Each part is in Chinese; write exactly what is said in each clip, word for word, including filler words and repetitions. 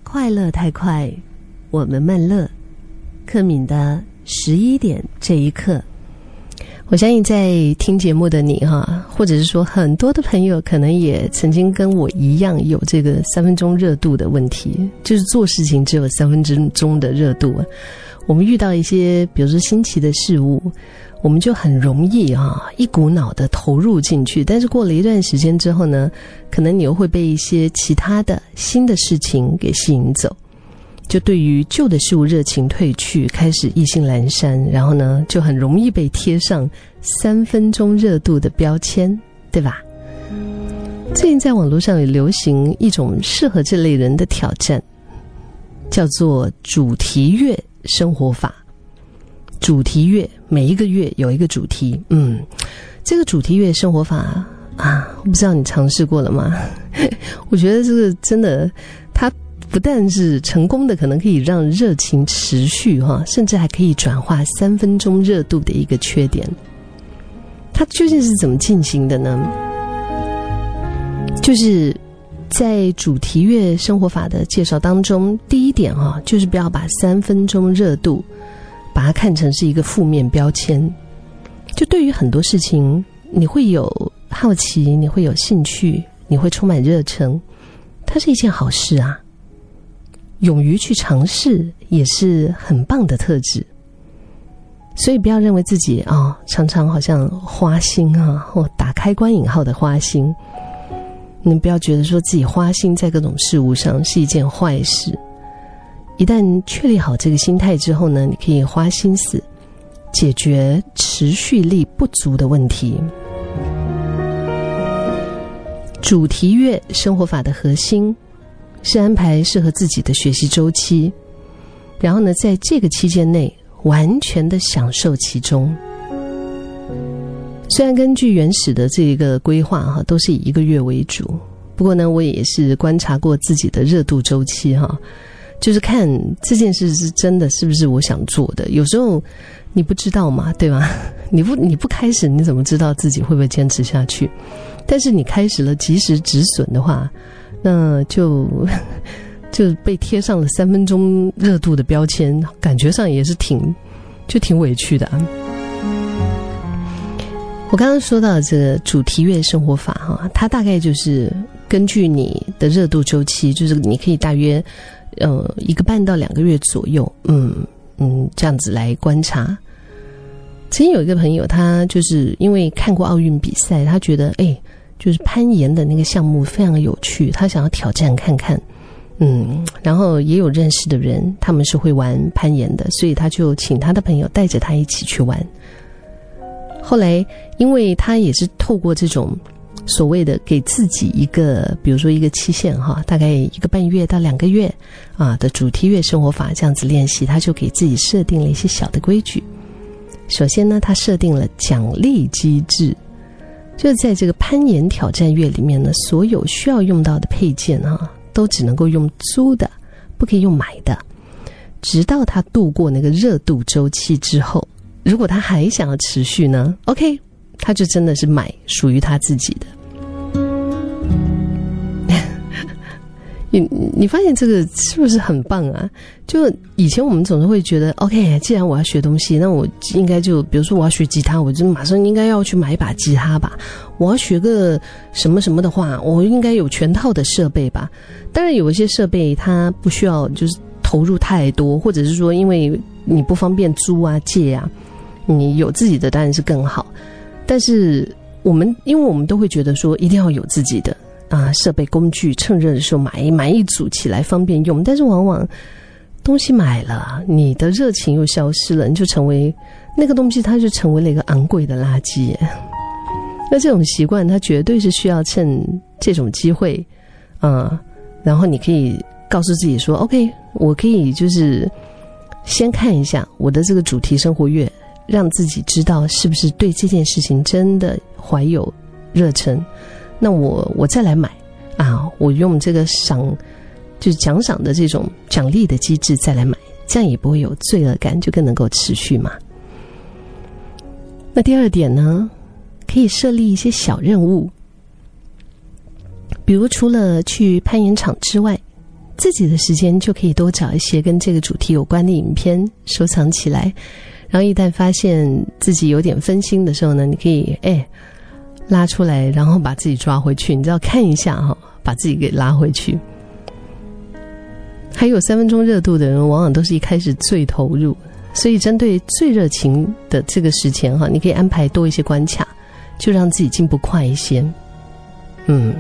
快乐太快，我们慢乐。克敏的十一点这一刻，我相信在听节目的你哈，或者是说很多的朋友可能也曾经跟我一样有这个三分钟热度的问题，就是做事情只有三分钟的热度。我们遇到一些比如说新奇的事物，我们就很容易啊一股脑的投入进去，但是过了一段时间之后呢，可能你又会被一些其他的新的事情给吸引走，就对于旧的事物热情退去，开始意兴阑珊，然后呢就很容易被贴上三分钟热度的标签，对吧？最近在网络上也流行一种适合这类人的挑战，叫做主题月生活法。主题月，每一个月有一个主题，嗯，这个主题月生活法啊，我不知道你尝试过了吗？我觉得这个真的，它不但是成功的，可能可以让热情持续哈，甚至还可以转化三分钟热度的一个缺点。它究竟是怎么进行的呢？就是在主题月生活法的介绍当中，第一点哈，就是不要把三分钟热度把它看成是一个负面标签。就对于很多事情，你会有好奇，你会有兴趣，你会充满热忱，它是一件好事啊。勇于去尝试也是很棒的特质。所以不要认为自己啊、哦，常常好像花心啊，或打开关引号的花心。你不要觉得说自己花心在各种事物上是一件坏事。一旦确立好这个心态之后呢，你可以花心思解决持续力不足的问题。主题月生活法的核心是安排适合自己的学习周期，然后呢，在这个期间内完全的享受其中。虽然根据原始的这个规划哈，都是以一个月为主，不过呢，我也是观察过自己的热度周期哈，就是看这件事是真的是不是我想做的。有时候你不知道嘛，对吧？你不你不开始，你怎么知道自己会不会坚持下去？但是你开始了及时止损的话，那就就被贴上了三分钟热度的标签，感觉上也是挺就挺委屈的啊。我刚刚说到这个主题月生活法哈，它大概就是根据你的热度周期，就是你可以大约呃一个半到两个月左右，嗯嗯这样子来观察。曾经有一个朋友，他就是因为看过奥运比赛，他觉得哎，就是攀岩的那个项目非常有趣，他想要挑战看看。嗯，然后也有认识的人，他们是会玩攀岩的，所以他就请他的朋友带着他一起去玩。后来因为他也是透过这种所谓的给自己一个比如说一个期限哈，大概一个半月到两个月啊的主题月生活法这样子练习，他就给自己设定了一些小的规矩。首先呢，他设定了奖励机制，就是在这个攀岩挑战月里面呢，所有需要用到的配件啊都只能够用租的，不可以用买的，直到他度过那个热度周期之后。如果他还想要持续呢 OK， 他就真的是买属于他自己的。你你发现这个是不是很棒啊？就以前我们总是会觉得 OK， 既然我要学东西，那我应该就比如说我要学吉他，我就马上应该要去买一把吉他吧。我要学个什么什么的话，我应该有全套的设备吧。当然有一些设备它不需要就是投入太多，或者是说因为你不方便租啊借啊，你有自己的当然是更好。但是我们因为我们都会觉得说一定要有自己的啊设备工具，趁热的时候买买一组起来方便用，但是往往东西买了，你的热情又消失了，你就成为那个东西，它就成为了一个昂贵的垃圾耶。那这种习惯它绝对是需要趁这种机会啊、嗯，然后你可以告诉自己说 OK， 我可以就是先看一下我的这个主题生活月，让自己知道是不是对这件事情真的怀有热忱，那我我再来买啊，我用这个赏就是奖赏的这种奖励的机制再来买，这样也不会有罪恶感，就更能够持续嘛。那第二点呢，可以设立一些小任务，比如除了去攀岩场之外， 自己的时间就可以多找一些跟这个主题有关的影片收藏起来，然后一旦发现自己有点分心的时候呢，你可以哎拉出来，然后把自己抓回去，你知道看一下哈，把自己给拉回去。还有三分钟热度的人往往都是一开始最投入，所以针对最热情的这个时间哈，你可以安排多一些关卡，就让自己进步快一些。嗯，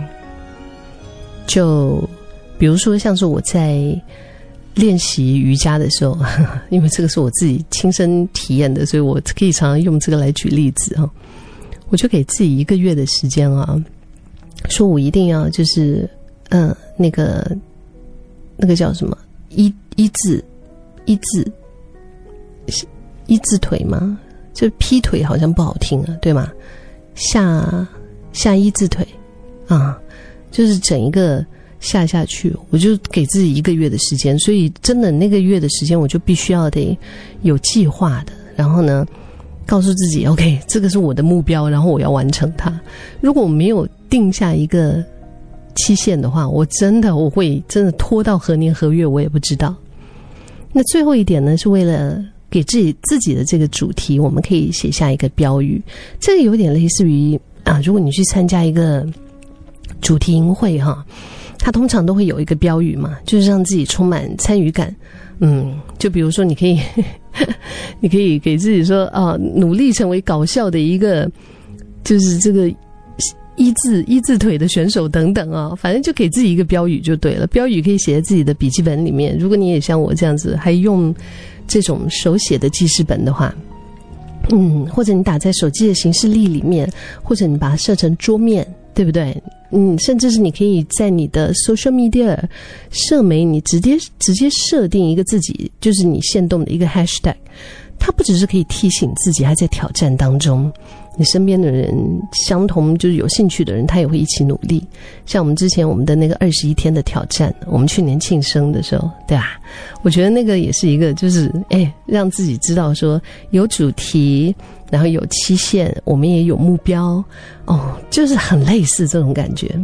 就比如说像是我在练习瑜伽的时候，因为这个是我自己亲身体验的，所以我可以常常用这个来举例子啊。我就给自己一个月的时间啊，说我一定要就是嗯那个那个叫什么一一字一字一字腿吗？就劈腿好像不好听啊，对吗？下下一字腿啊，就是整一个下下去，我就给自己一个月的时间，所以真的那个月的时间我就必须要得有计划的，然后呢告诉自己 OK 这个是我的目标，然后我要完成它。如果我没有定下一个期限的话，我真的我会真的拖到何年何月我也不知道。那最后一点呢，是为了给自己自己的这个主题，我们可以写下一个标语。这个有点类似于啊，如果你去参加一个主题营会哈，它通常都会有一个标语嘛，就是让自己充满参与感。嗯，就比如说你可以你可以给自己说啊，努力成为搞笑的一个就是这个一字一字腿的选手等等啊，反正就给自己一个标语就对了。标语可以写在自己的笔记本里面，如果你也像我这样子还用这种手写的记事本的话，嗯，或者你打在手机的行事历里面，或者你把它设成桌面，对不对？嗯，甚至是你可以在你的 social media 社媒，你直接直接设定一个自己就是你限动的一个 hashtag， 它不只是可以提醒自己还在挑战当中，你身边的人相同就是有兴趣的人，他也会一起努力。像我们之前我们的那个二十一天的挑战，我们去年庆生的时候，对吧？我觉得那个也是一个就是哎，让自己知道说有主题，然后有期限，我们也有目标哦，就是很类似这种感觉。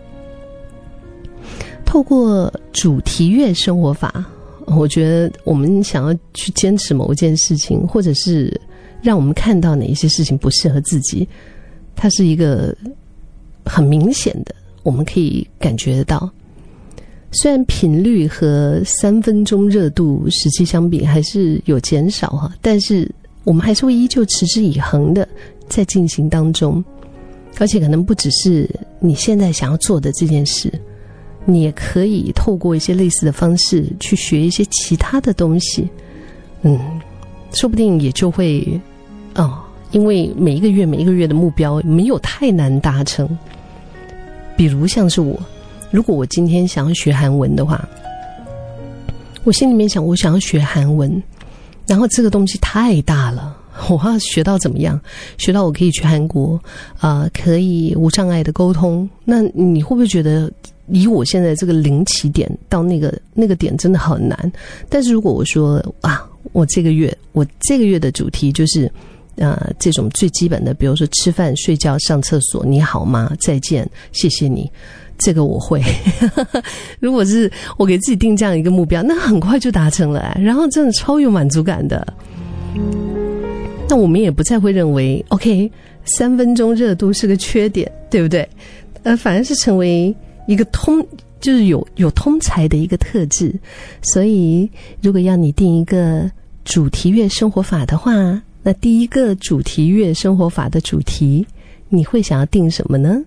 透过主题月生活法，我觉得我们想要去坚持某一件事情，或者是让我们看到哪一些事情不适合自己，它是一个很明显的，我们可以感觉得到。虽然频率和三分钟热度实际相比还是有减少哈，但是我们还是会依旧持之以恒的在进行当中，而且可能不只是你现在想要做的这件事，你也可以透过一些类似的方式去学一些其他的东西，嗯，说不定也就会哦，因为每一个月每一个月的目标没有太难达成。比如像是我，如果我今天想要学韩文的话，我心里面想我想要学韩文，然后这个东西太大了，我要学到怎么样？学到我可以去韩国啊、呃，可以无障碍的沟通。那你会不会觉得以我现在这个零起点到那个那个点真的很难？但是如果我说啊，我这个月我这个月的主题就是呃这种最基本的，比如说吃饭、睡觉、上厕所，你好吗？再见，谢谢你。这个我会如果是我给自己定这样一个目标，那很快就达成了，然后真的超有满足感的。那我们也不再会认为 OK 三分钟热度是个缺点，对不对？呃，反而是成为一个通就是有有通才的一个特质。所以如果要你定一个主题月生活法的话，那第一个主题月生活法的主题你会想要定什么呢？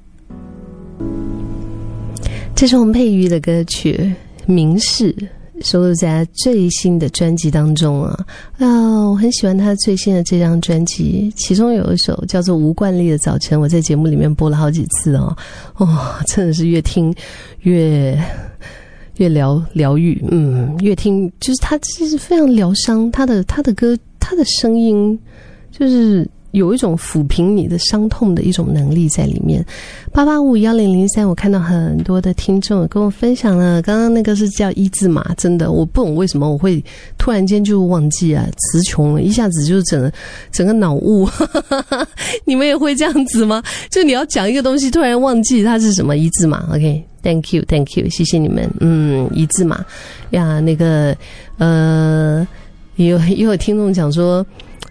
这是我们佩瑜的歌曲《明示》，收录在最新的专辑当中啊。啊，我很喜欢他最新的这张专辑，其中有一首叫做《无惯例的早晨》，我在节目里面播了好几次哦。哦，真的是越听越越疗疗愈，嗯，越听就是他其实非常疗伤，他的他的歌，他的声音就是有一种抚平你的伤痛的一种能力在里面。八八五幺零零三，我看到很多的听众跟我分享了，刚刚那个是叫一字马，真的我不懂为什么我会突然间就忘记啊，词穷了，一下子就整个整个脑雾。你们也会这样子吗？就你要讲一个东西，突然忘记它是什么一字马。 OK，Thank you, thank you， 谢谢你们。嗯，一字马呀，那个呃，也有也有听众讲说，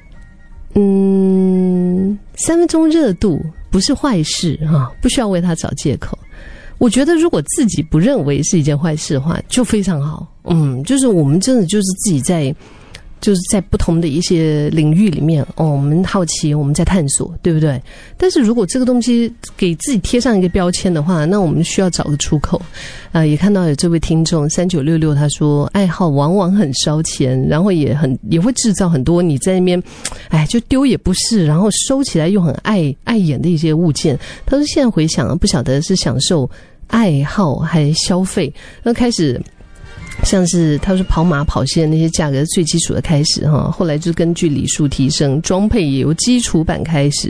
嗯，三分钟热度不是坏事哈，不需要为他找借口。我觉得如果自己不认为是一件坏事的话，就非常好。嗯，就是我们真的就是自己在。就是在不同的一些领域里面哦，我们好奇，我们在探索，对不对？但是如果这个东西给自己贴上一个标签的话，那我们需要找个出口。啊、呃，也看到有这位听众三九六六，他说爱好往往很烧钱，然后也很也会制造很多你在那边，哎，就丢也不是，然后收起来又很碍碍眼的一些物件。他说现在回想，不晓得是享受爱好还消费，那开始。像是他说跑马跑线那些价格是最基础的开始哈，后来就根据里数提升，装配也由基础版开始，